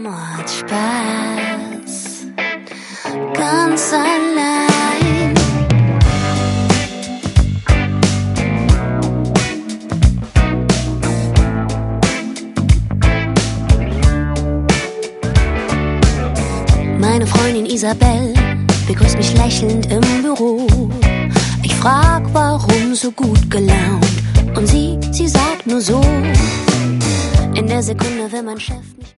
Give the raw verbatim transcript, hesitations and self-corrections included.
macht Spaß, ganz allein. Meine Freundin Isabel begrüßt mich lächelnd im Büro. Ich frag, warum so gut gelaunt, und sie, sie sagt nur so: In der Sekunde, wenn mein Chef mich